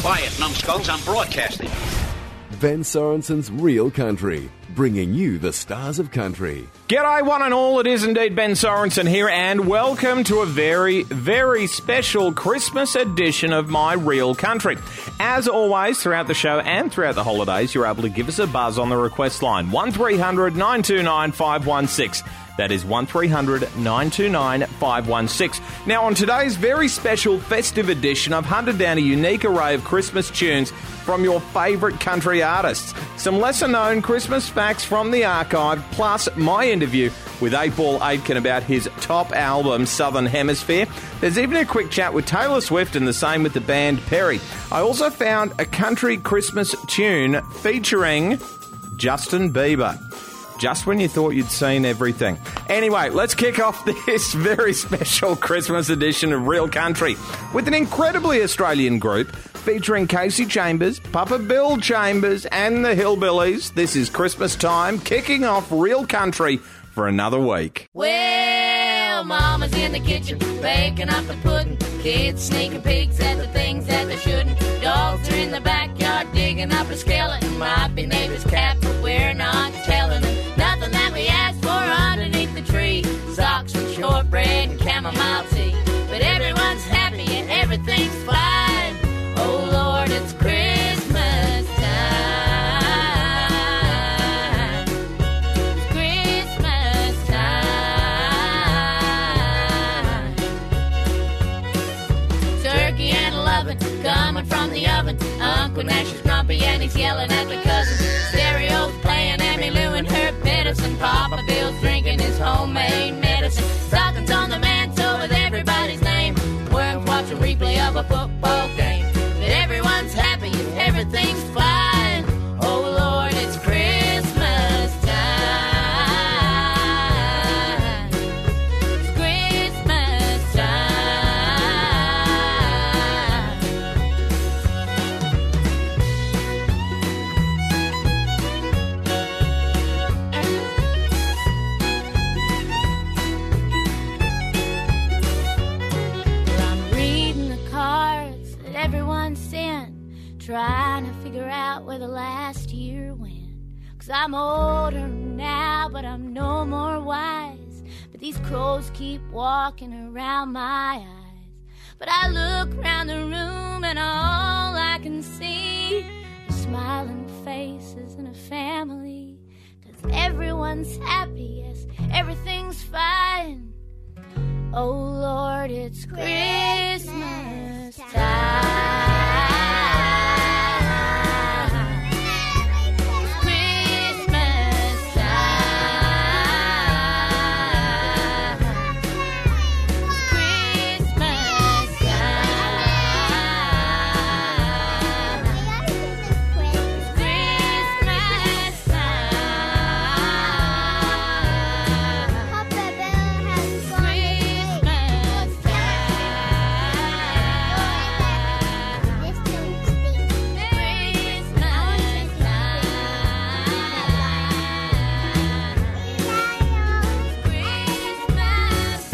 Quiet, numbskulls, I'm broadcasting. Ben Sorensen's Real Country, bringing you the stars of country. G'day one and all, it is indeed Ben Sorensen here, and welcome to a very, very special Christmas edition of My Real Country. As always, throughout the show and throughout the holidays, you're able to give us a buzz on the request line, 1300 929 516. That is 1300 929 516. Now, on today's very special festive edition, I've hunted down a unique array of Christmas tunes from your favourite country artists. Some lesser-known Christmas facts from the archive, plus my interview with 8-Ball Aitken about his top album, Southern Hemisphere. There's even a quick chat with Taylor Swift and the same with the band Perry. I also found a country Christmas tune featuring Justin Bieber. Just when you thought you'd seen everything. Anyway, let's kick off this very special Christmas edition of Real Country with an incredibly Australian group featuring Casey Chambers, Papa Bill Chambers and the Hillbillies. This is Christmas time, kicking off Real Country for another week. Well, Mama's in the kitchen, baking up the pudding. Kids sneaking peeks at the things that they shouldn't. Dogs are in the backyard digging up a skeleton. Might be neighbor's cat, but we're not telling them. Nothing that we asked for underneath the tree. Socks and shortbread and chamomile tea. But everyone's happy and everything's fine. Oh Lord, it's Christmas time. It's Christmas time. Turkey and lovin' coming from the oven. Uncle Nash is grumpy and he's yelling at the cousins. Stereo's playing Emmy Lou and her medicine. Papa Bill's drinking his homemade medicine. Stockings on the mantle with everybody's name. Worms watch a replay of a football game. But everyone's happy and everything's fine. Oh Lord, it's Christmas time. It's Christmas time. Well, I'm reading the cards that everyone sent, trying to figure out where the last year went. 'Cause I'm older now, but I'm no more wise. But these crows keep walking around my eyes. But I look around the room and all I can see are smiling faces and a family. 'Cause everyone's happy, yes, everything's fine. Oh Lord, it's Christmas time. Christmas time. Christmas time. Christmas time. Papa Bill has Christmas time. This don't speak. Christmas time. Christmas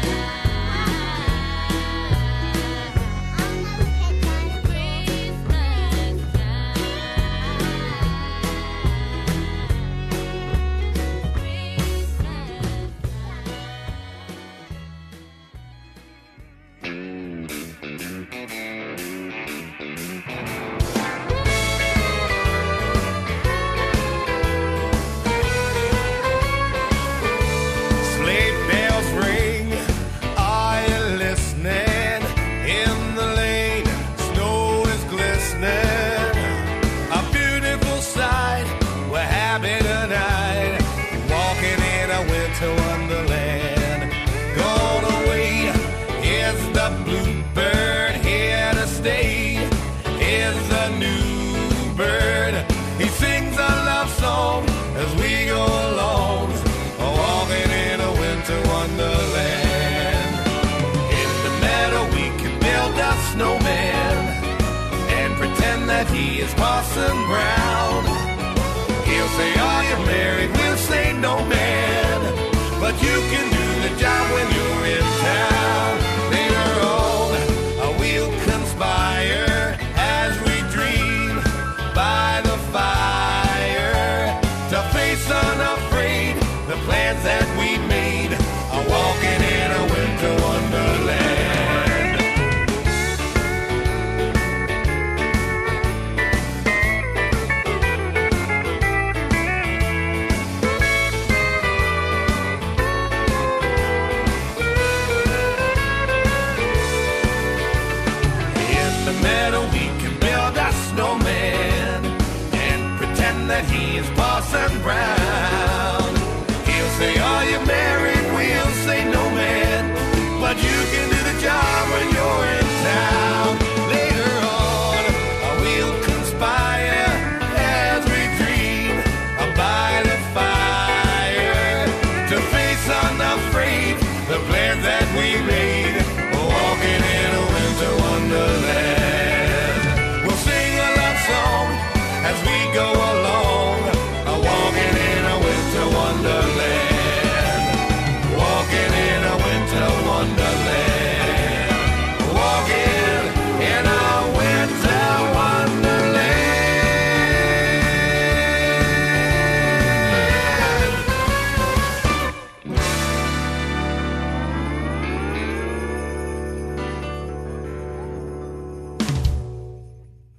Sleigh bells ring, are you listening? In the lane, snow is glistening. A beautiful sight, we're happy tonight. Walking in a winter wonderland. Gone away is the bluebird, here to stay is the new bird. He sings a love song as we go along. Walking in a winter wonderland. In the meadow we can build a snowman and pretend that he is Parson Brown. He'll say, are you married? We'll say, no man. But you can do the job when you're in town. Later on, we'll conspire as we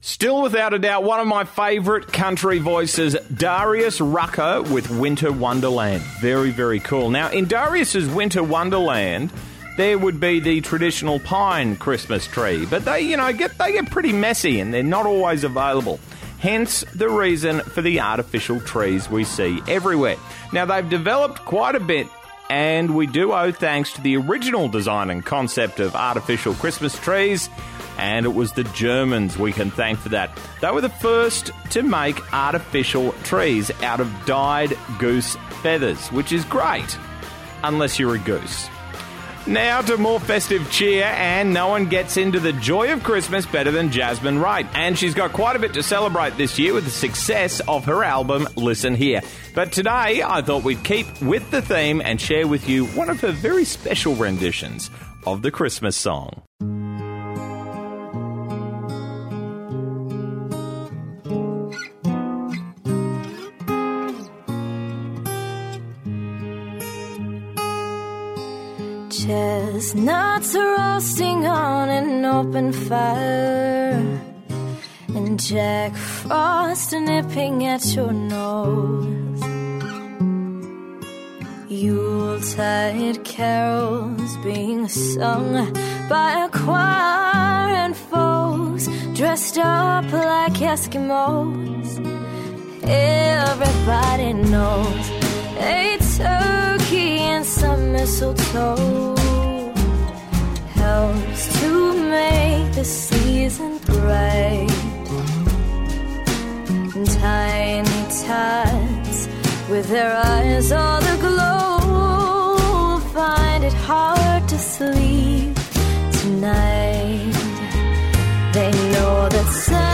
Still without a doubt, one of my favourite country voices, Darius Rucker with Winter Wonderland. Very, very cool. Now, in Darius's Winter Wonderland, there would be the traditional pine Christmas tree, but they get pretty messy and they're not always available. Hence the reason for the artificial trees we see everywhere. Now, they've developed quite a bit, and we do owe thanks to the original design and concept of artificial Christmas trees, and it was the Germans we can thank for that. They were the first to make artificial trees out of dyed goose feathers, which is great, unless you're a goose. Now to more festive cheer, and no one gets into the joy of Christmas better than Jasmine Wright. And she's got quite a bit to celebrate this year with the success of her album, Listen Here. But today, I thought we'd keep with the theme and share with you one of her very special renditions of the Christmas song. Chestnuts roasting on an open fire, and Jack Frost nipping at your nose. Yuletide carols being sung by a choir, and folks dressed up like Eskimos. Everybody knows a turkey and some mistletoe helps to make the season bright. And tiny tots with their eyes all aglow find it hard to sleep tonight. They know that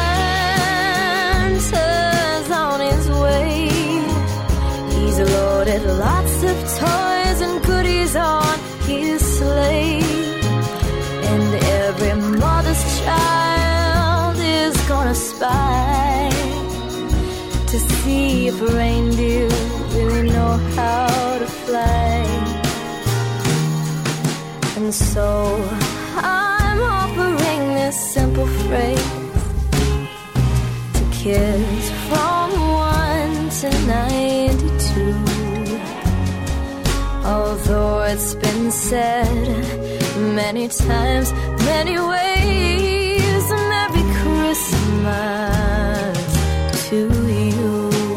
Santa's on his way. He's loaded lots of toys and goodies on his sleigh. And every mother's child is gonna spy to see if reindeer really know how to fly. And so I'm offering this simple phrase to kids from 1 to 92. Although it's been said many times, many ways, Merry Christmas to you.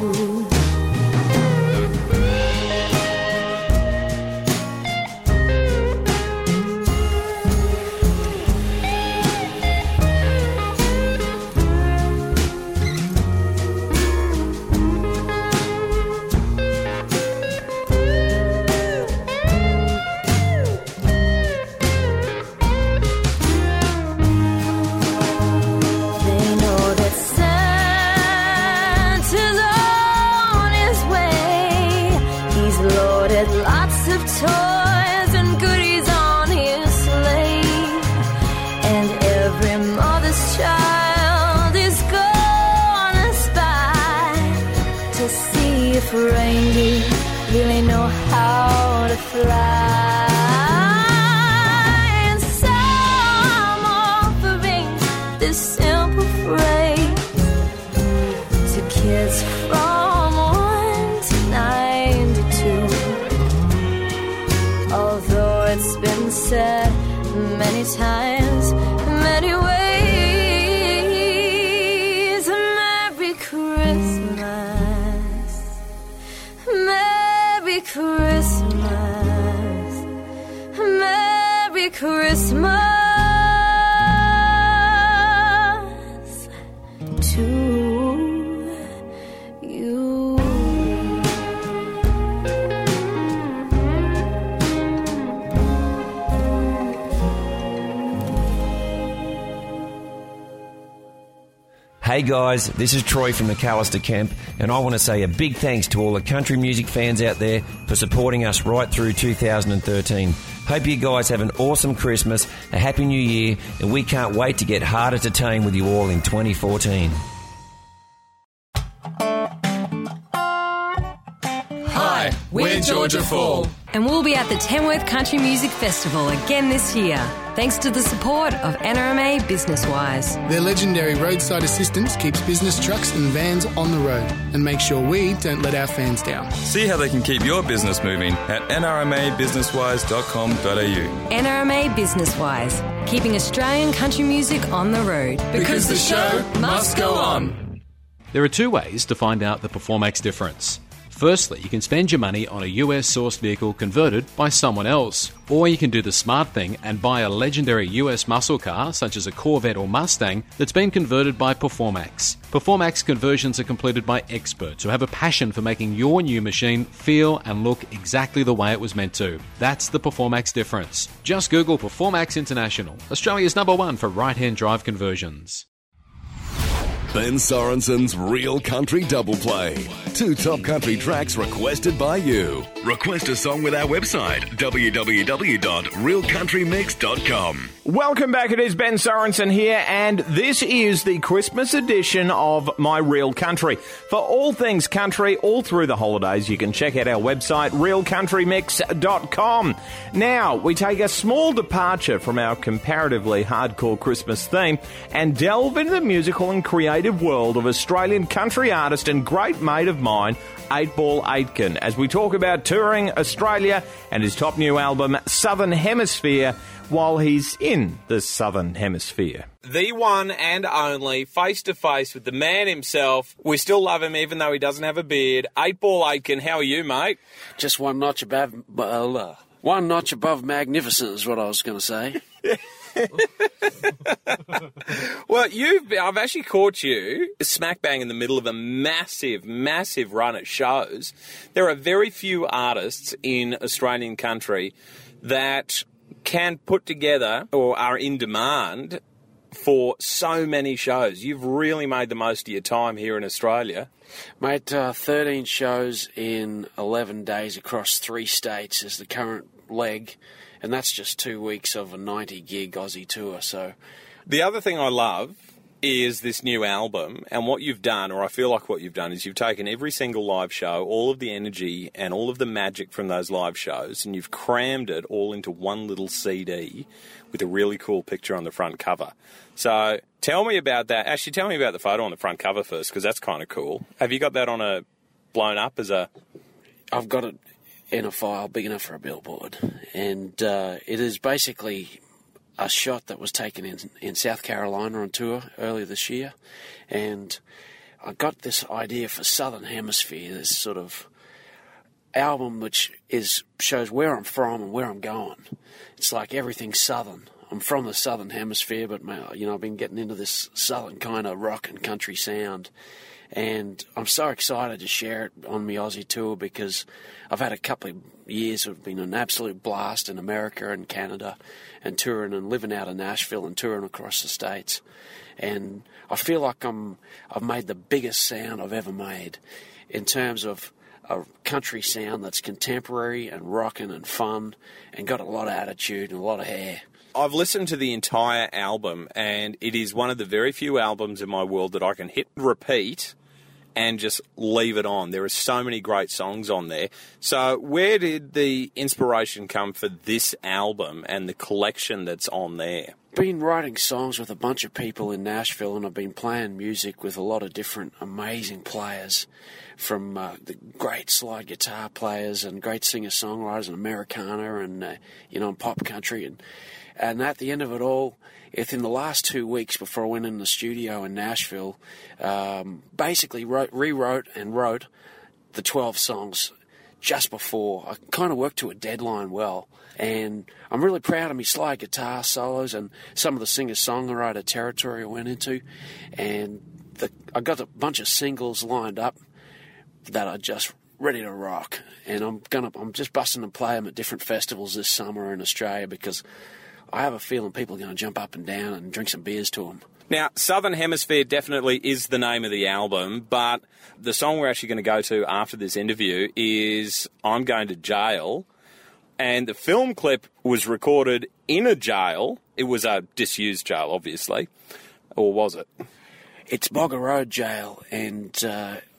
Lots of toys and goodies on his sleigh, and every mother's child is gonna spy to see if reindeer really know how to fly. And so I'm offering this simple phrase to kids from 1 to 92. Although it's been said many times, many ways, Merry Christmas, Merry Christmas, Merry Christmas to you. Hey guys, this is Troy from McAllister Camp, and I want to say a big thanks to all the country music fans out there for supporting us right through 2013. Hope you guys have an awesome Christmas, a happy new year, and we can't wait to get harder to tame with you all in 2014. Hi, Hi, we're Georgia Fall. And we'll be at the Tamworth Country Music Festival again this year, thanks to the support of NRMA BusinessWise. Their legendary roadside assistance keeps business trucks and vans on the road and makes sure we don't let our fans down. See how they can keep your business moving at nrmabusinesswise.com.au. NRMA BusinessWise, keeping Australian country music on the road. Because the show must go on. There are two ways to find out the Performax difference. Firstly, you can spend your money on a US-sourced vehicle converted by someone else. Or you can do the smart thing and buy a legendary US muscle car, such as a Corvette or Mustang, that's been converted by Performax. Performax conversions are completed by experts who have a passion for making your new machine feel and look exactly the way it was meant to. That's the Performax difference. Just Google Performax International, Australia's #1 for right-hand drive conversions. Ben Sorensen's Real Country Double Play. 2 top country tracks requested by you. Request a song with our website, www.realcountrymix.com. Welcome back, it is Ben Sorensen here, and this is the Christmas edition of My Real Country. For all things country, all through the holidays, you can check out our website, realcountrymix.com. Now, we take a small departure from our comparatively hardcore Christmas theme and delve into the musical and creative world of Australian country artist and great mate of mine, 8Ball Aitken, as we talk about touring Australia and his top new album, Southern Hemisphere, while he's in the Southern Hemisphere. The one and only, face-to-face with the man himself. We still love him even though he doesn't have a beard. 8Ball Aitken, how are you, mate? Just one notch above magnificent is what I was going to say. Well, I've actually caught you smack bang in the middle of a massive, massive run at shows. There are very few artists in Australian country that can put together or are in demand for so many shows. You've really made the most of your time here in Australia. Mate, 13 shows in 11 days across 3 states is the current leg. And that's just 2 weeks of a 90-gig Aussie tour. So, the other thing I love is this new album, and what you've done, or I feel like what you've done, is you've taken every single live show, all of the energy and all of the magic from those live shows, and you've crammed it all into one little CD with a really cool picture on the front cover. So, tell me about that. Actually, tell me about the photo on the front cover first, because that's kind of cool. Have you got that on a blown up as a... I've got it in a file big enough for a billboard, and it is basically a shot that was taken in South Carolina on tour earlier this year, and I got this idea for Southern Hemisphere, this sort of album which shows where I'm from and where I'm going. It's like everything's southern. I'm from the Southern Hemisphere, but I've been getting into this southern kind of rock and country sound. And I'm so excited to share it on my Aussie tour because I've had a couple of years that have been an absolute blast in America and Canada and touring and living out of Nashville and touring across the States. And I feel like I've made the biggest sound I've ever made in terms of a country sound that's contemporary and rocking and fun and got a lot of attitude and a lot of hair. I've listened to the entire album, and it is one of the very few albums in my world that I can hit repeat and just leave it on. There are so many great songs on there. So where did the inspiration come for this album and the collection that's on there? Been writing songs with a bunch of people in Nashville, and I've been playing music with a lot of different amazing players, from the great slide guitar players and great singer-songwriters and Americana and, pop country. And at the end of it all, within the last 2 weeks before I went in the studio in Nashville, basically rewrote and wrote the 12 songs just before. I kind of worked to a deadline well. And I'm really proud of my slide guitar solos and some of the singer-songwriter territory I went into. And I got a bunch of singles lined up that are just ready to rock. And I'm just busting and play them at different festivals this summer in Australia because I have a feeling people are going to jump up and down and drink some beers to them. Now, Southern Hemisphere definitely is the name of the album, but the song we're actually going to go to after this interview is I'm Going to Jail, and the film clip was recorded in a jail. It was a disused jail, obviously, or was it? It's Bogger Road Jail, and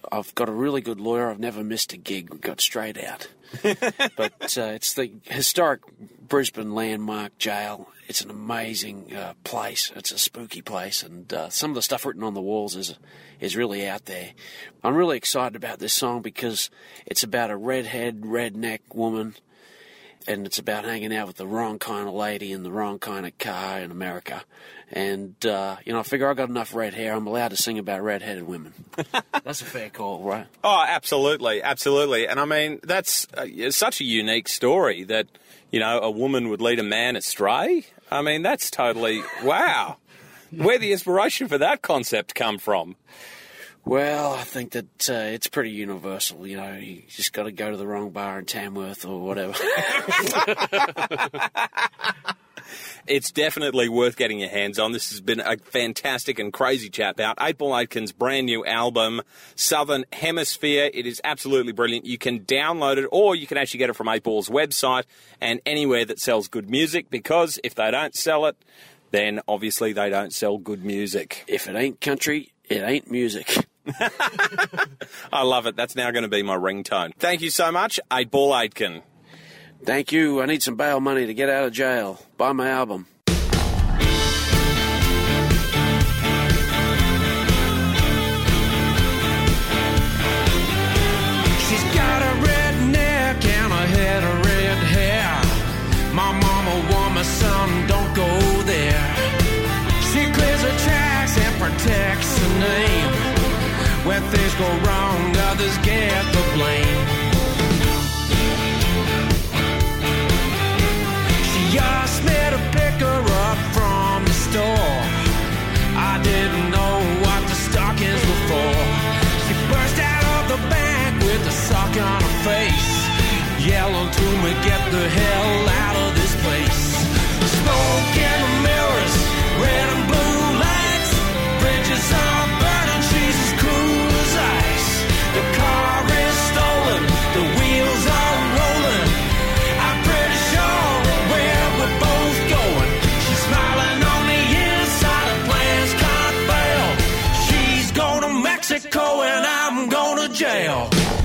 I've got a really good lawyer. I've never missed a gig. We got straight out. But it's the historic Brisbane Landmark Jail. It's an amazing place. It's a spooky place, and some of the stuff written on the walls is really out there. I'm really excited about this song because it's about a redhead, redneck woman, and it's about hanging out with the wrong kind of lady in the wrong kind of car in America. And, I figure I've got enough red hair. I'm allowed to sing about redheaded women. That's a fair call, right? Oh, absolutely, absolutely. And I mean, that's such a unique story that, a woman would lead a man astray. I mean, that's totally, wow. Where'd the inspiration for that concept come from? Well, I think that it's pretty universal. You just got to go to the wrong bar in Tamworth or whatever. It's definitely worth getting your hands on. This has been a fantastic and crazy chat about 8-Ball Aitken's brand new album, Southern Hemisphere. It is absolutely brilliant. You can download it, or you can actually get it from 8Ball's website and anywhere that sells good music, because if they don't sell it, then obviously they don't sell good music. If it ain't country, it ain't music. I love it. That's now going to be my ringtone. Thank you so much, 8-Ball Aitken. Thank you. I need some bail money to get out of jail. Buy my album. She's got a red neck and a head of red hair. My mama warned my son, don't go there. She clears her tracks and protects her name. When things go wrong, others get the blame. She asked me to pick her up from the store. I didn't know what the stockings were for. She burst out of the bank with a sock on her face, yelled to me, get the hell out of this place. Smoke in the mirrors, red and blue lights, bridges are burning, she's as cool as ice. The car is stolen, the wheels are rolling. I'm pretty sure where we're both going. She's smiling on the inside, her plans can't fail. She's going to Mexico and I'm going to jail.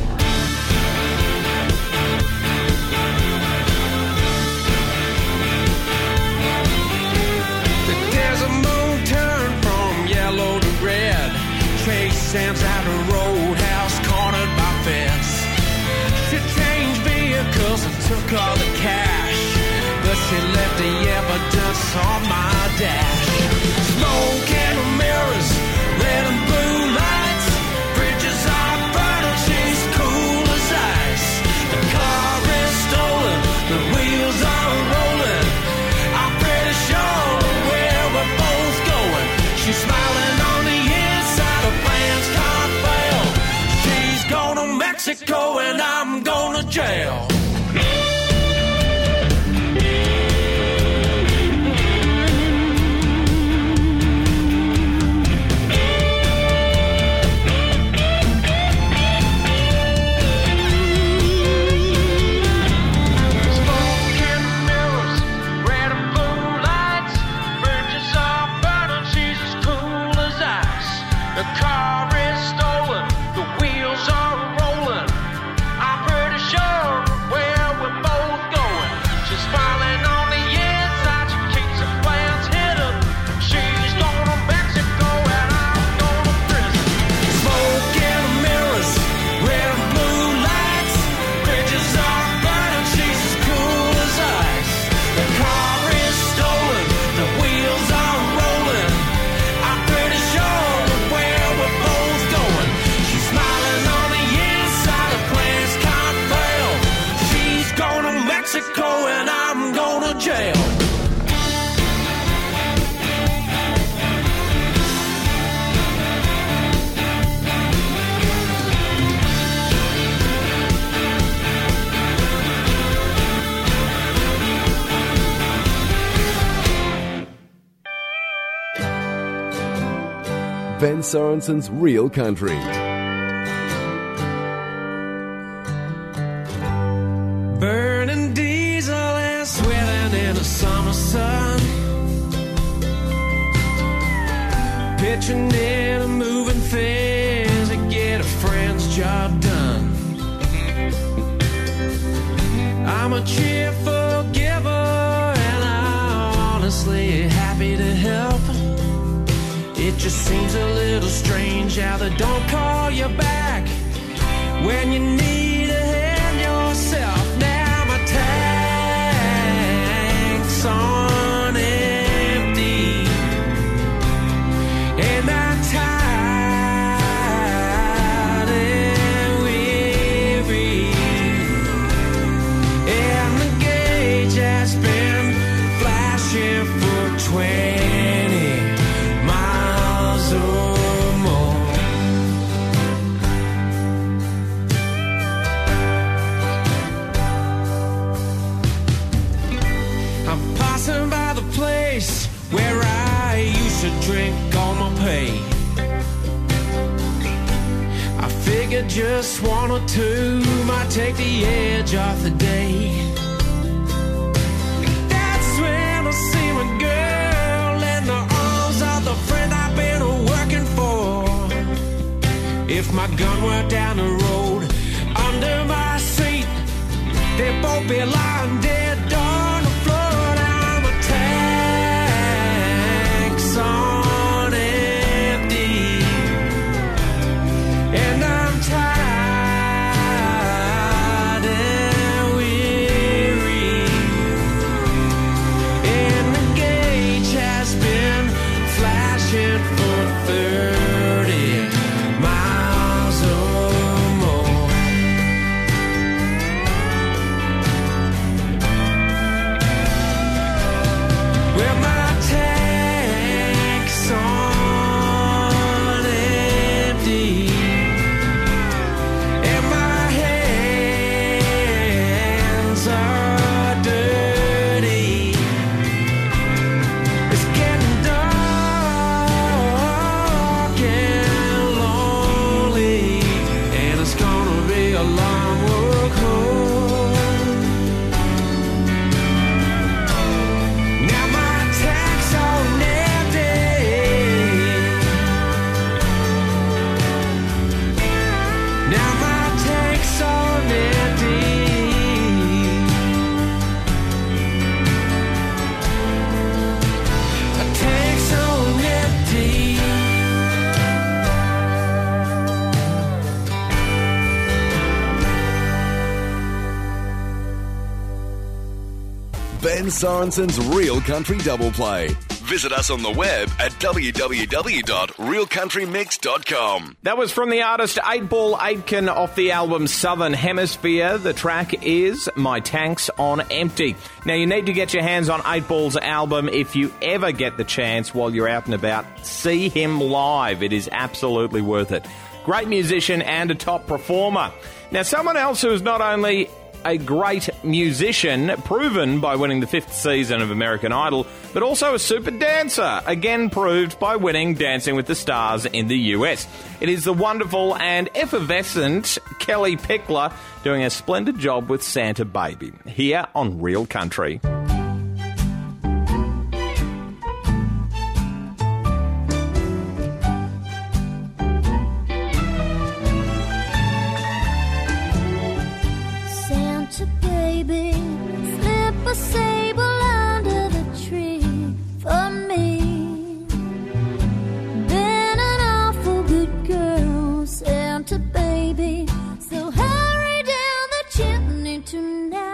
There's a moon turn from yellow to red. Chase Sam's at a roadhouse cornered by fence. She changed vehicles and took all the cash, but she left the evidence on my dash. Smoke in the mirrors, red and blue lights, bridges are burning, she's cool as ice. The car is stolen, the wheels are rolling. I'm pretty sure where we're both going. She's smiling on the inside, her plans can't fail. She's going to Mexico and I'm going to jail. Ben Sorensen's Real Country. Burning diesel and sweating in the summer sun, pitching in a moving fence to get a friend job done. I'm a cheerful giver, and I'm honestly happy to help. It just seems a little strange how they don't call you back when you need a hand yourself. Now my tank's on empty, and I'm tired and weary, and the gauge has been flashing for 20 miles or more. I'm passing by the place where I used to drink all my pay. I figured just one or two might take the edge off the day. That's when I see my girl in the arms of the friend I've been working for. If my gun were down the road under my seat, they'd both be lying dead on the floor. Now my tank's on empty, and I'm tired and weary, and the gauge has been flashing for 30 miles or more. Well, my tank's on empty, and my hands are dirty. It's getting dark and lonely, and it's gonna be a long walk home. Now my tank's on empty. Now my tank's on empty. My tank's on empty. Ben Sorensen's Real Country Double Play. Visit us on the web at www.realcountrymix.com. That was from the artist 8-Ball Aitken off the album Southern Hemisphere. The track is My Tank's on Empty. Now, you need to get your hands on 8-Ball's album if you ever get the chance while you're out and about. See him live. It is absolutely worth it. Great musician and a top performer. Now, someone else who is not only a great musician, proven by winning the 5th season of American Idol, but also a super dancer, again proved by winning Dancing with the Stars in the US. It is the wonderful and effervescent Kellie Pickler doing a splendid job with Santa Baby, here on Real Country. Santa baby, slip a sable under the tree for me. Been an awful good girl, Santa baby, so hurry down the chimney tonight.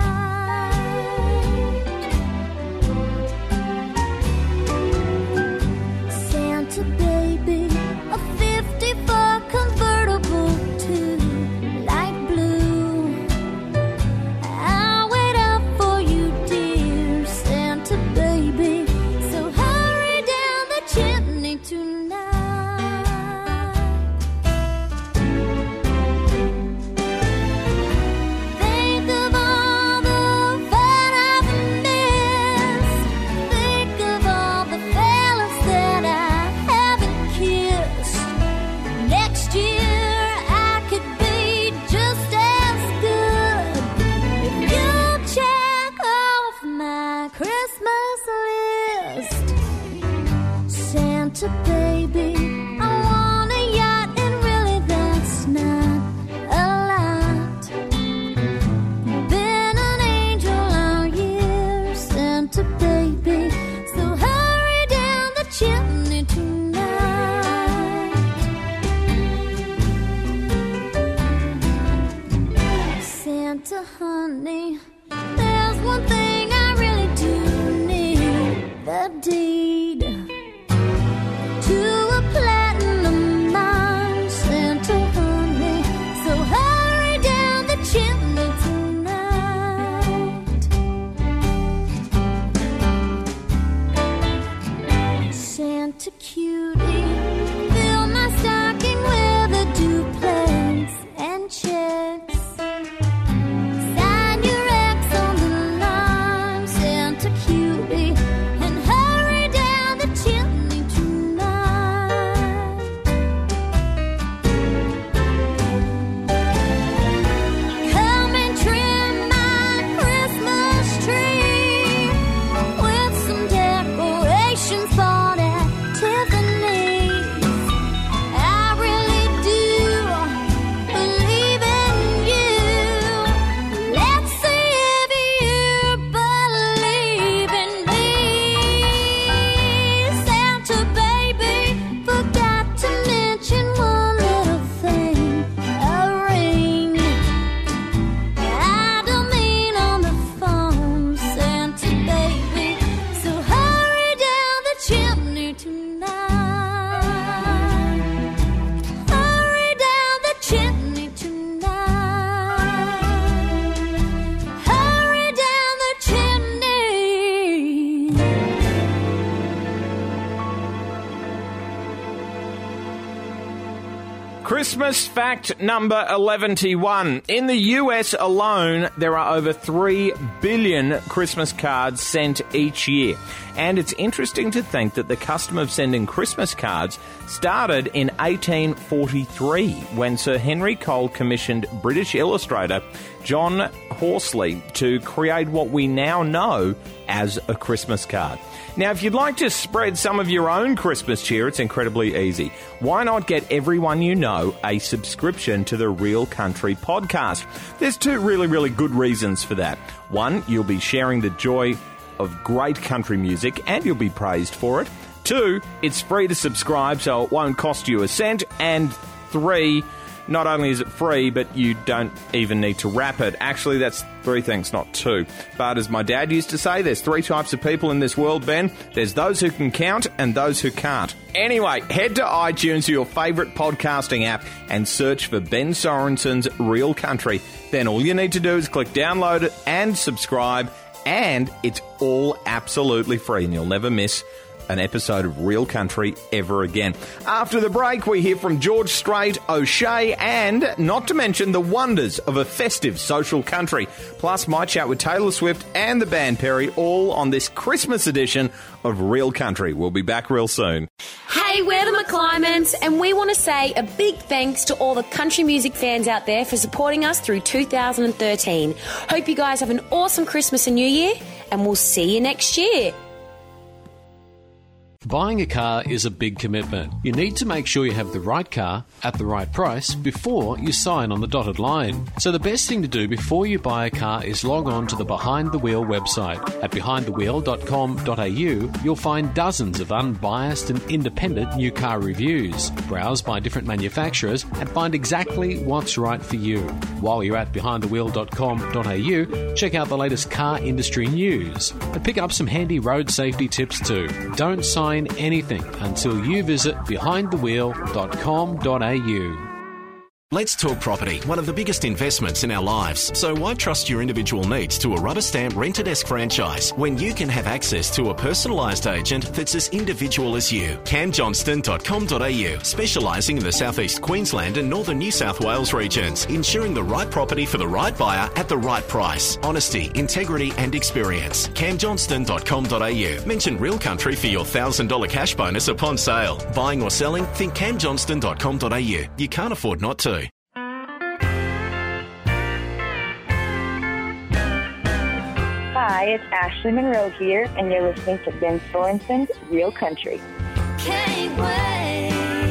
Santa baby, a 54 convertible to light blue. I'll wait up for you, dear Santa baby, so hurry down the chimney tonight. Think of all the fun I've missed. Think of all the fellas that I haven't kissed. Next year I could be just as good if you check off my Christmas list. Santa baby, I want a yacht, and really that's not Christmas fact number 11. In the US alone, there are over 3 billion Christmas cards sent each year. And it's interesting to think that the custom of sending Christmas cards started in 1843 when Sir Henry Cole commissioned British illustrator John Horsley to create what we now know as a Christmas card. Now, if you'd like to spread some of your own Christmas cheer, it's incredibly easy. Why not get everyone you know a subscription to the Real Country podcast? There's two really, really good reasons for that. One, you'll be sharing the joy of great country music and you'll be praised for it. Two, it's free to subscribe, so it won't cost you a cent. And three, not only is it free, but you don't even need to wrap it. Actually, that's three things, not two. But as my dad used to say, there's three types of people in this world, Ben. There's those who can count and those who can't. Anyway, head to iTunes or your favourite podcasting app and search for Ben Sorensen's Real Country. Then all you need to do is click download it and subscribe, and it's all absolutely free, and you'll never miss an episode of Real Country ever again. After the break, we hear from George Strait, O'Shea, and not to mention the wonders of a festive social country. Plus, my chat with Taylor Swift and the band Perry, all on this Christmas edition of Real Country. We'll be back real soon. Hey, we're the McClymans, and we want to say a big thanks to all the country music fans out there for supporting us through 2013. Hope you guys have an awesome Christmas and New Year, and we'll see you next year. Buying a car is a big commitment. You need to make sure you have the right car at the right price before you sign on the dotted line. So the best thing to do before you buy a car is log on to the Behind the Wheel website. At behindthewheel.com.au, you'll find dozens of unbiased and independent new car reviews. Browse by different manufacturers and find exactly what's right for you. While you're at behindthewheel.com.au, check out the latest car industry news and pick up some handy road safety tips too. Don't sign anything until you visit behindthewheel.com.au. Let's talk property, one of the biggest investments in our lives. So why trust your individual needs to a Rubber Stamp Rent-A-Desk franchise when you can have access to a personalised agent that's as individual as you? camjohnston.com.au, specialising in the southeast Queensland and northern New South Wales regions, ensuring the right property for the right buyer at the right price. Honesty, integrity and experience. camjohnston.com.au. Mention Real Country for your $1,000 cash bonus upon sale. Buying or selling? Think camjohnston.com.au. You can't afford not to. Hi, it's Ashley Monroe here, and you're listening to Ben Sorensen's Real Country. Can't wait,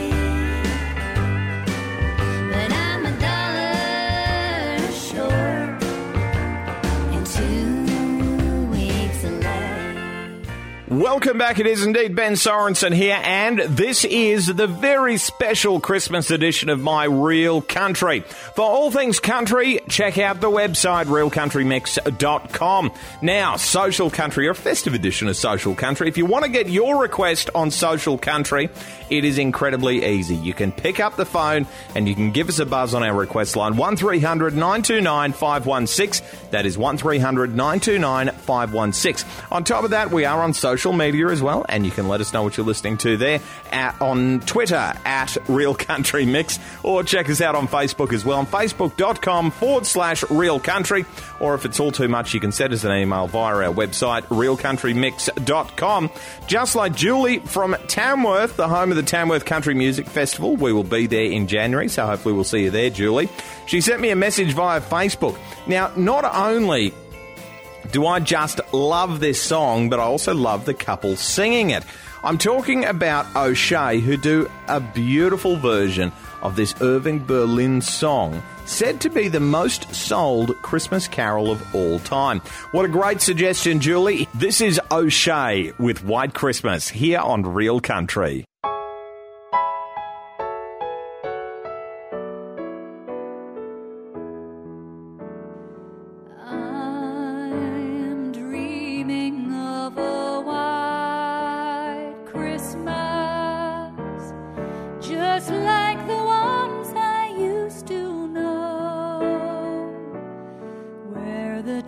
but I'm $1 short and 2 weeks late. Welcome back. It is indeed Ben Sorensen here, and this is the very special Christmas edition of My Real Country. For all things country, check out the website, realcountrymix.com. Now, Social Country, or a festive edition of Social Country. If you want to get your request on Social Country, it is incredibly easy. You can pick up the phone and you can give us a buzz on our request line, 1300 929 516. That is 1300 929 516. On top of that, we are on social media as well, and you can let us know what you're listening to there on Twitter at Real Country Mix, or check us out on Facebook as well, on facebook.com/Real Country, or if it's all too much, you can send us an email via our website, realcountrymix.com. Just like Julie from Tamworth, the home of the Tamworth Country Music Festival. We will be there in January, so hopefully we'll see you there, Julie. She sent me a message via Facebook. Now, not only do I just love this song, but I also love the couple singing it. I'm talking about O'Shea, who do a beautiful version of this Irving Berlin song, said to be the most sold Christmas carol of all time. What a great suggestion, Julie. This is O'Shea with White Christmas here on Real Country. Just like the ones I used to know, where the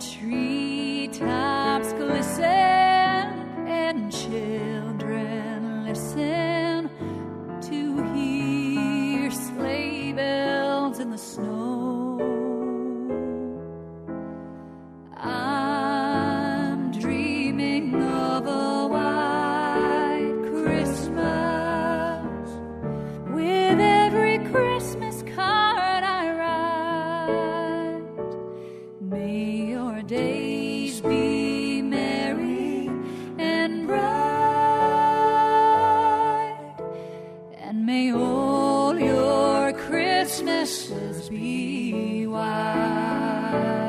treetops glisten and children listen Christmases be white.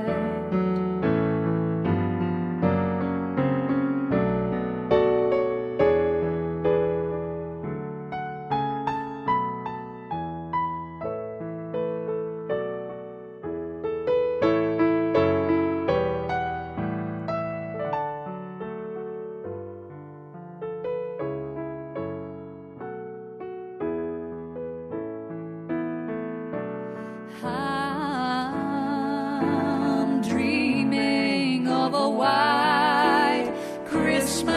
I'm dreaming of a white Christmas,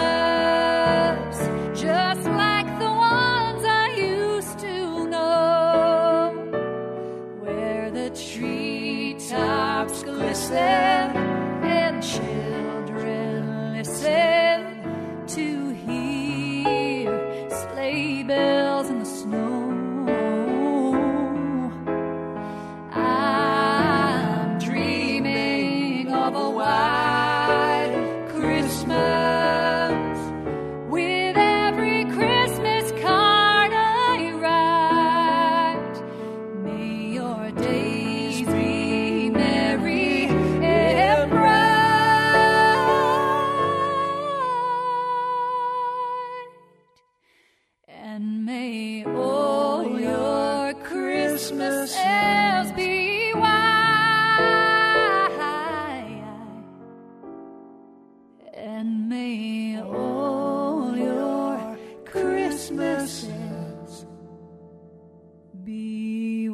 just like the ones I used to know, where the treetops glisten and children listen to hear sleigh bells in the snow. Of a white Christmas, with every Christmas card I write. May your days be merry and bright, and may all your Christmases be white. And may all your Christmases be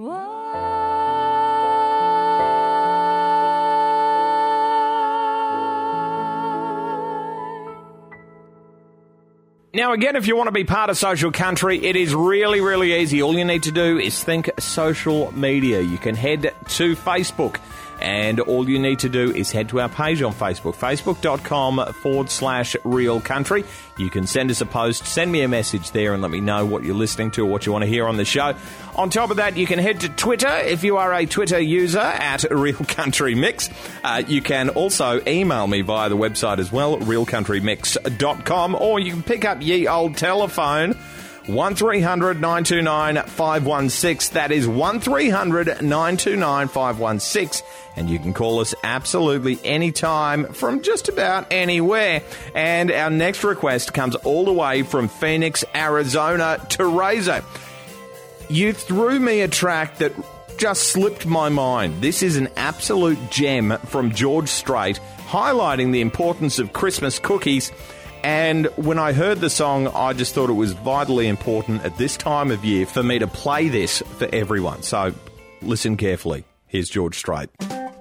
Now, again, if you want to be part of Social Country, it is really, really easy. All you need to do is think social media. You can head to Facebook, and all you need to do is head to our page on Facebook, facebook.com/Real Country. You can send us a post, send me a message there, and let me know what you're listening to or what you want to hear on the show. On top of that, you can head to Twitter if you are a Twitter user at Real Country Mix. You can also email me via the website as well, realcountrymix.com, or you can pick up ye old telephone, 1300 929 516. That is 1300 929 516. And you can call us absolutely anytime from just about anywhere. And our next request comes all the way from Phoenix, Arizona. Teresa, you threw me a track that just slipped my mind. This is an absolute gem from George Strait, highlighting the importance of Christmas cookies. And when I heard the song, I just thought it was vitally important at this time of year for me to play this for everyone. So listen carefully. Here's George Strait.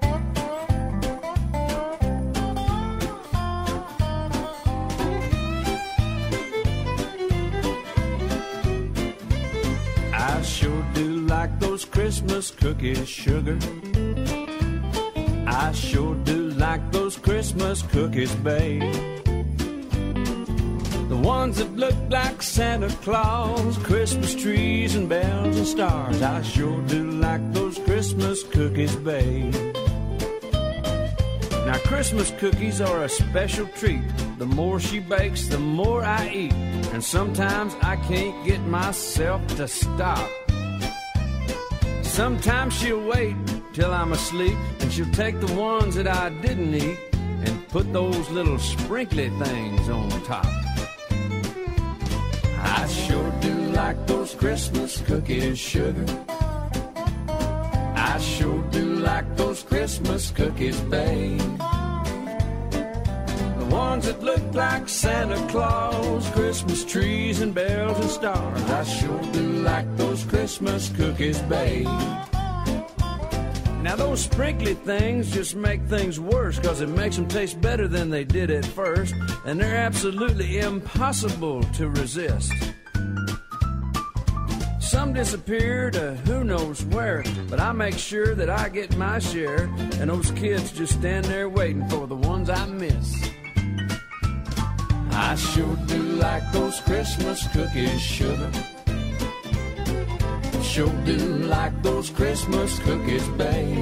I sure do like those Christmas cookies, sugar. I sure do like those Christmas cookies, babe. The ones that look like Santa Claus, Christmas trees and bells and stars. I sure do like those Christmas cookies, babe. Now Christmas cookies are a special treat. The more she bakes, the more I eat. And sometimes I can't get myself to stop. Sometimes she'll wait till I'm asleep, and she'll take the ones that I didn't eat and put those little sprinkly things on top. I sure do like those Christmas cookies, sugar. I sure do like those Christmas cookies, babe. The ones that look like Santa Claus, Christmas trees and bells and stars. I sure do like those Christmas cookies, babe. Now those sprinkly things just make things worse, 'cause it makes them taste better than they did at first, and they're absolutely impossible to resist. Some disappear to who knows where, but I make sure that I get my share, and those kids just stand there waiting for the ones I miss. I sure do like those Christmas cookies, sugar. Sure do like those Christmas cookies, babe.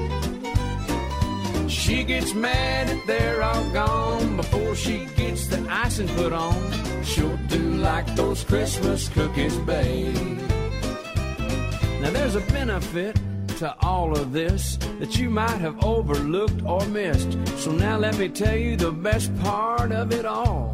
She gets mad that they're all gone before she gets the icing put on. Sure do like those Christmas cookies, babe. Now there's a benefit to all of this that you might have overlooked or missed. So now let me tell you the best part of it all.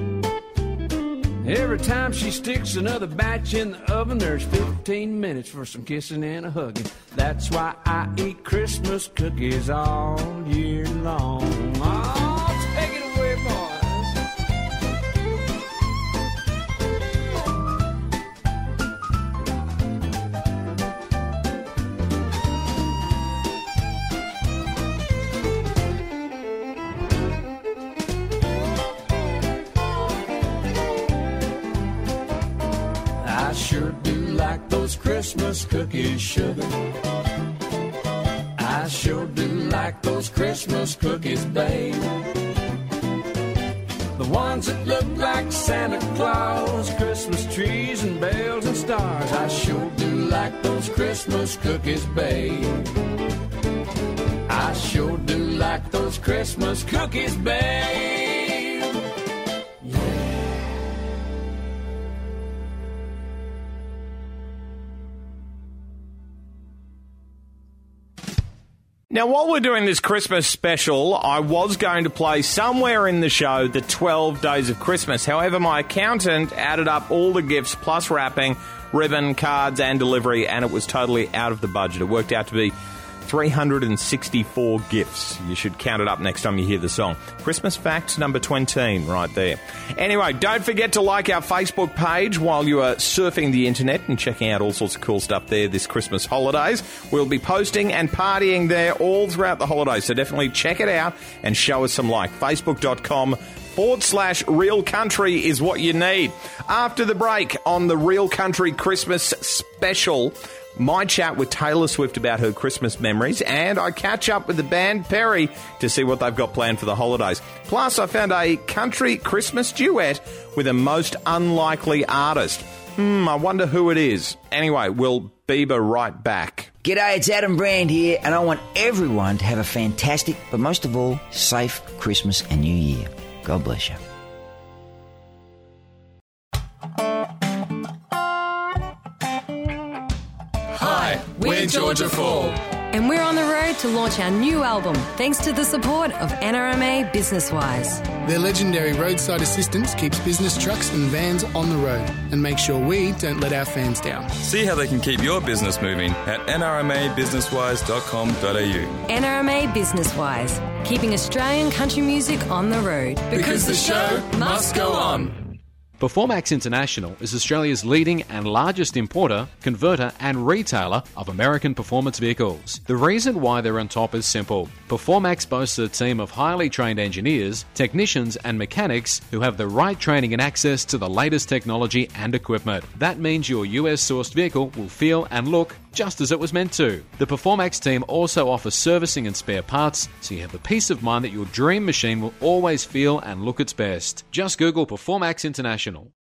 Every time she sticks another batch in the oven, there's 15 minutes for some kissing and a hugging. That's why I eat Christmas cookies all year long. Oh, take it away, boys. I sure do like those Christmas cookies, sugar. I sure do like those Christmas cookies, babe. The ones that look like Santa Claus, Christmas trees and bells and stars. I sure do like those Christmas cookies, babe. I sure do like those Christmas cookies, babe. Now, while we're doing this Christmas special, I was going to play somewhere in the show the 12 Days of Christmas. However, my accountant added up all the gifts plus wrapping, ribbon, cards and delivery, and it was totally out of the budget. It worked out to be 364 gifts. You should count it up next time you hear the song. Christmas fact number 20 right there. Anyway, don't forget to like our Facebook page while you are surfing the internet and checking out all sorts of cool stuff there this Christmas holidays. We'll be posting and partying there all throughout the holidays, so definitely check it out and show us some like. Facebook.com/Real Country is what you need. After the break on the Real Country Christmas special, my chat with Taylor Swift about her Christmas memories, and I catch up with the band Perry to see what they've got planned for the holidays. Plus, I found a country Christmas duet with a most unlikely artist. I wonder who it is. Anyway, we'll Bieber right back. G'day, it's Adam Brand here, and I want everyone to have a fantastic, but most of all, safe Christmas and New Year. God bless you. Hi, we're Georgia Fall. And we're on the road to launch our new album, thanks to the support of NRMA BusinessWise. Their legendary roadside assistance keeps business trucks and vans on the road and makes sure we don't let our fans down. See how they can keep your business moving at nrmabusinesswise.com.au. NRMA BusinessWise, keeping Australian country music on the road. Because the show must go on. Performax International is Australia's leading and largest importer, converter and retailer of American performance vehicles. The reason why they're on top is simple. Performax boasts a team of highly trained engineers, technicians and mechanics who have the right training and access to the latest technology and equipment. That means your US-sourced vehicle will feel and look just as it was meant to. The Performax team also offers servicing and spare parts, so you have the peace of mind that your dream machine will always feel and look its best. Just Google Performax International.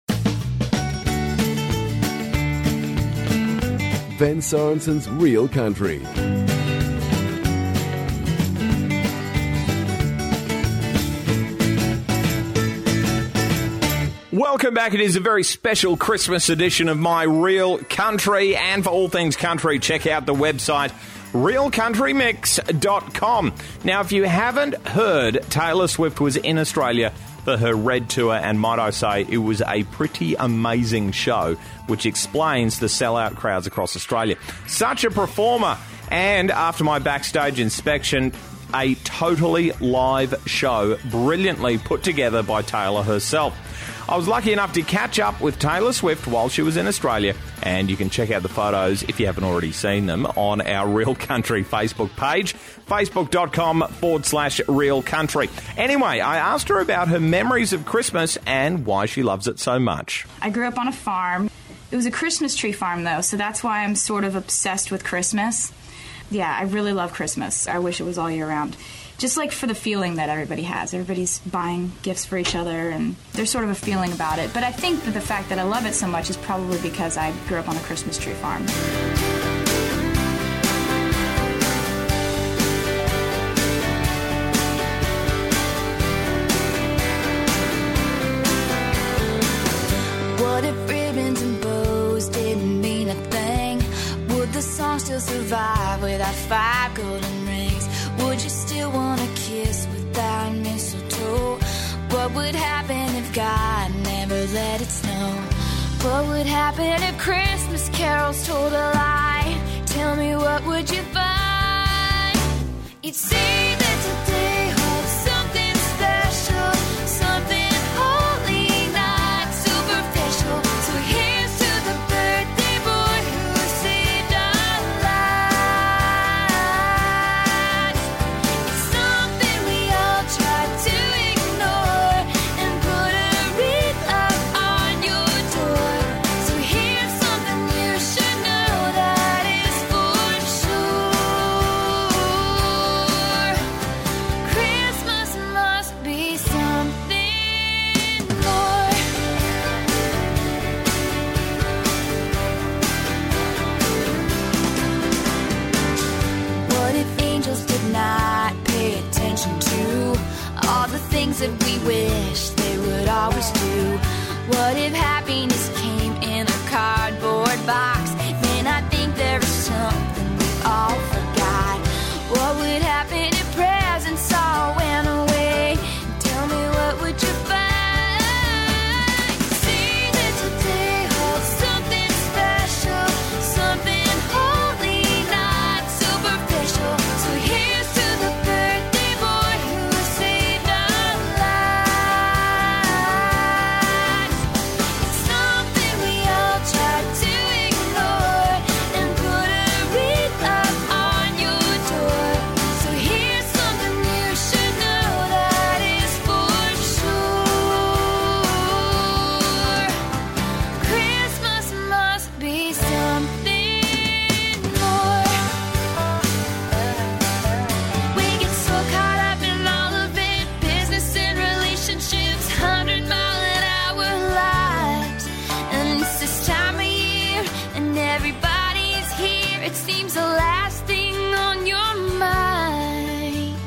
Ben Sorensen's Real Country. Welcome back. It is a very special Christmas edition of My Real Country, and for all things country, check out the website realcountrymix.com. Now, if you haven't heard, Taylor Swift was in Australia for her Red Tour, and might I say, it was a pretty amazing show, which explains the sellout crowds across Australia. Such a performer, and after my backstage inspection, a totally live show, brilliantly put together by Taylor herself. I was lucky enough to catch up with Taylor Swift while she was in Australia, and you can check out the photos, if you haven't already seen them, on our Real Country Facebook page, facebook.com/Real Country. Anyway, I asked her about her memories of Christmas and why she loves it so much. I grew up on a farm. It was a Christmas tree farm, though, so that's why I'm sort of obsessed with Christmas. Yeah, I really love Christmas. I wish it was all year round. Just like for the feeling that everybody has. Everybody's buying gifts for each other, and there's sort of a feeling about it. But I think that the fact that I love it so much is probably because I grew up on a Christmas tree farm. What if ribbons and bows didn't mean a thing? Would the song still survive without 5 golden rings? Would you still want to kiss without mistletoe? What would happen if God never let it snow? What would happen if Christmas carols told a lie? Tell me, what would you find? You'd see that today holds something special, something holy, not superficial. So here's to the birthday boy who saved our lives. It's something we all try to ignore and put a wreath up on your door. So here's something you should know that is for sure. Christmas must be something more. What if angels did not pay attention to all the things that we wish they would always do? What if happiness came in a cardboard box? Man, I think there is something we all forgot. What would happen if presents all went away? Tell me, what would you find? See that today holds something special, something holy, not superficial. So here's to the birthday boy who saved our lives. It's something we all try to ignore and put a wreath up on your door. So here's something you should know that is for sure. Christmas must be something more. We get so caught up in all of it, business and relationships, 100-mile-an-hour lives. And it's this time of year, and everybody's here. It seems the last thing on your mind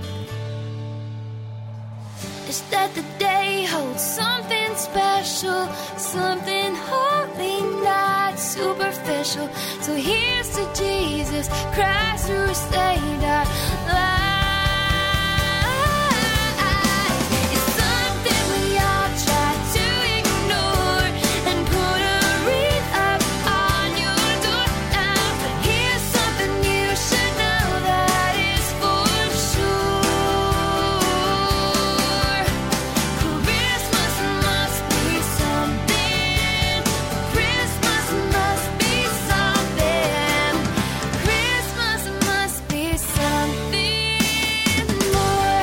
is that the day holds something special, something holy, not superficial. So here's to Jesus Christ who saved our lives. It's something we all try to ignore and put a wreath up on your door now. But here's something you should know that is for sure. Christmas must be something. Christmas must be something. Christmas must be something more.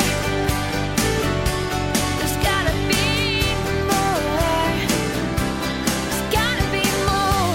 There's gotta be more. There's gotta be more.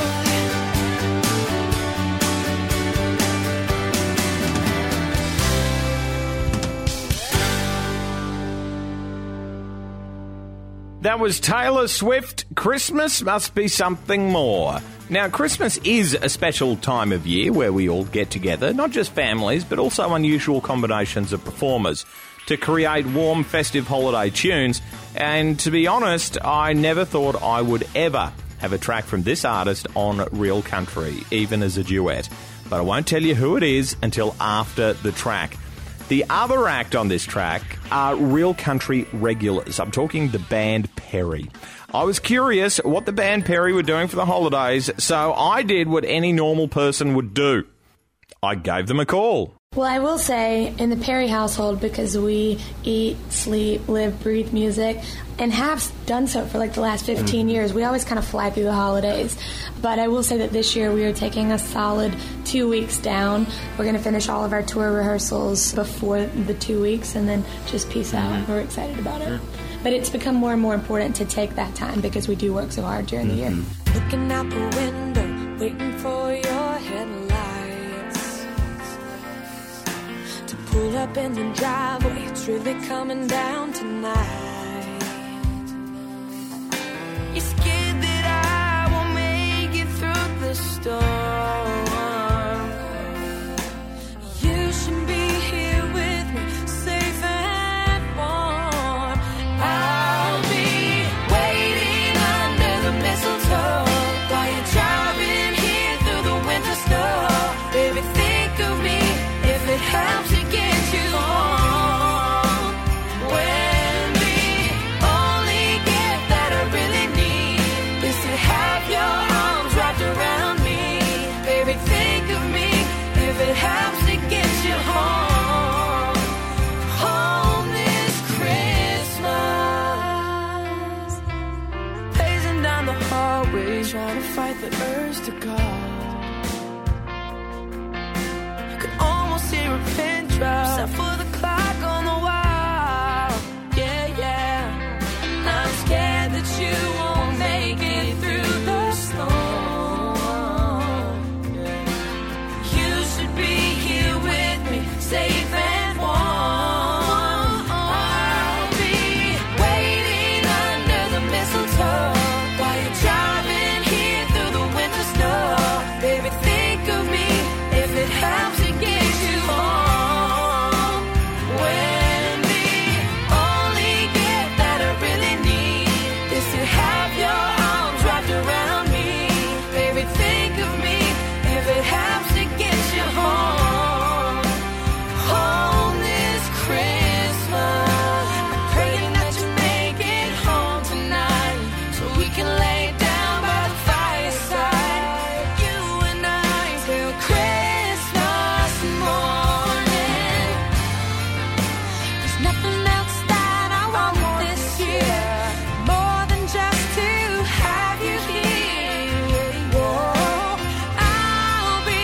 That was Taylor Swift. Christmas must be something more. Now, Christmas is a special time of year where we all get together, not just families, but also unusual combinations of performers to create warm, festive holiday tunes. And to be honest, I never thought I would ever have a track from this artist on Real Country, even as a duet. But I won't tell you who it is until after the track. The other act on this track are Real Country regulars. I'm talking the band Perry. I was curious what the band Perry were doing for the holidays, so I did what any normal person would do. I gave them a call. Well, I will say, in the Perry household, because we eat, sleep, live, breathe music, and have done so for like the last 15 years, we always kind of fly through the holidays. But I will say that this year we are taking a solid 2 weeks down. We're going to finish all of our tour rehearsals before the 2 weeks and then just peace out. We're excited about it. But it's become more and more important to take that time because we do work so hard during the year. Looking out the window, waiting for your headlights to pull up in the driveway. It's really coming down tonight. You're scared that I won't make it through the storm. You should be here with me, safe and warm. I'll be waiting under the mistletoe while you're driving here through the winter snow. think of me, if it helps to get you home, home this Christmas. Pacing down the hallway, trying to fight the urge to call. I could almost hear a pin drop, except for the clock on the wall. Yeah, yeah. I'm scared that you won't make it through the storm. You should be here with me, safe and warm. I'll be waiting under the mistletoe while you're driving here through the winter snow. Baby, think of me, if it helps to get you home. When the only gift that I really need is to have your arms wrapped around me. Baby, think of me, if it helps to get you home, home this Christmas. I'm praying that you make it home tonight, so we can lay down by the fireside, you and I, till Christmas morning. There's nothing else that I want this year, more than just to have you here. Whoa, I'll be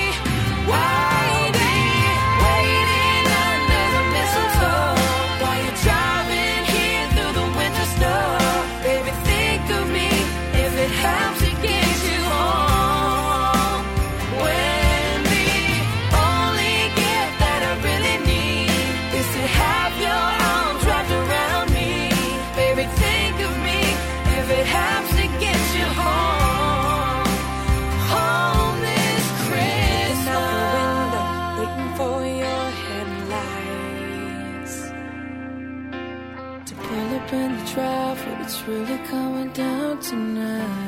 waiting under the mistletoe while you're driving here through the winter snow. Baby, think of me, if it helps to get you home. When the only gift that I really need is to have your arms wrapped around me. Baby, think of me, if it helps to get you home, home this Christmas. Out the window, waiting for your headlights to pull up in the traffic. It's really coming down tonight.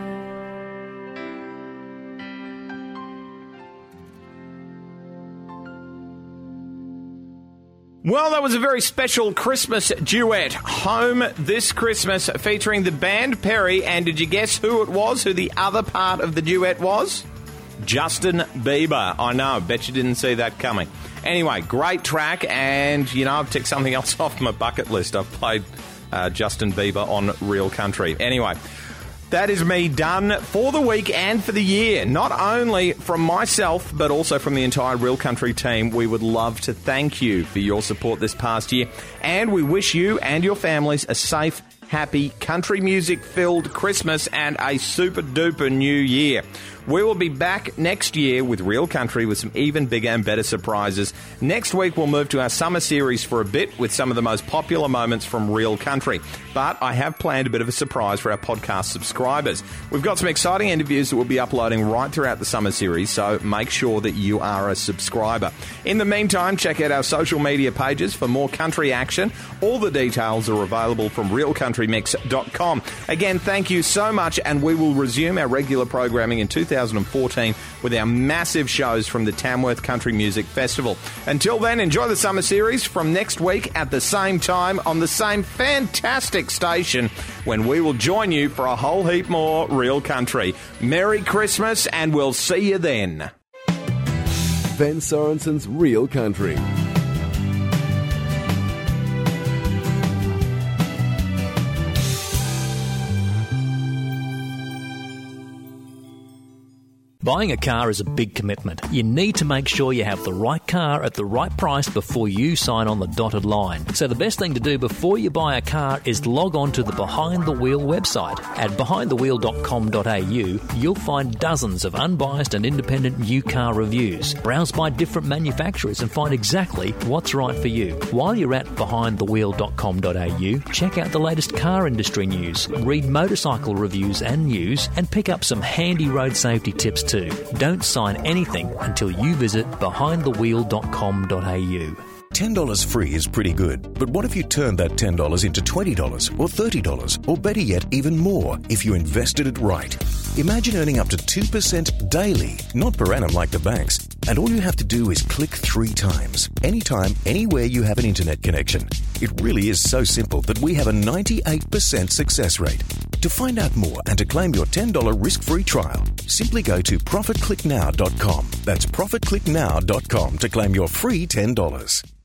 Well, that was a very special Christmas duet, Home This Christmas, featuring the band Perry. And did you guess who it was, who the other part of the duet was? Justin Bieber. I know, bet you didn't see that coming. Anyway, great track, and, you know, I've ticked something else off my bucket list. I've played Justin Bieber on Real Country. Anyway, that is me done for the week and for the year. Not only from myself, but also from the entire Real Country team. We would love to thank you for your support this past year, and we wish you and your families a safe, happy, country music-filled Christmas and a super-duper new year. We will be back next year with Real Country with some even bigger and better surprises. Next week, we'll move to our summer series for a bit with some of the most popular moments from Real Country. But I have planned a bit of a surprise for our podcast subscribers. We've got some exciting interviews that we'll be uploading right throughout the summer series, so make sure that you are a subscriber. In the meantime, check out our social media pages for more country action. All the details are available from realcountrymix.com. Again, thank you so much, and we will resume our regular programming in 2014 with our massive shows from the Tamworth Country Music Festival. Until then, enjoy the summer series from next week at the same time on the same fantastic station, when we will join you for a whole heap more Real Country. Merry Christmas, and we'll see you then. Ben Sorensen's Real Country. Buying a car is a big commitment. You need to make sure you have the right car at the right price before you sign on the dotted line. So the best thing to do before you buy a car is log on to the Behind the Wheel website. At behindthewheel.com.au, you'll find dozens of unbiased and independent new car reviews. Browse by different manufacturers and find exactly what's right for you. While you're at behindthewheel.com.au, check out the latest car industry news, read motorcycle reviews and news, and pick up some handy road safety tips too. Don't sign anything until you visit behindthewheel.com.au. $10 free is pretty good, but what if you turned that $10 into $20 or $30, or better yet, even more, if you invested it right? Imagine earning up to 2% daily, not per annum like the banks, and all you have to do is click 3 times, anytime, anywhere you have an internet connection. It really is so simple that we have a 98% success rate. To find out more and to claim your $10 risk-free trial, simply go to ProfitClickNow.com. That's ProfitClickNow.com to claim your free $10.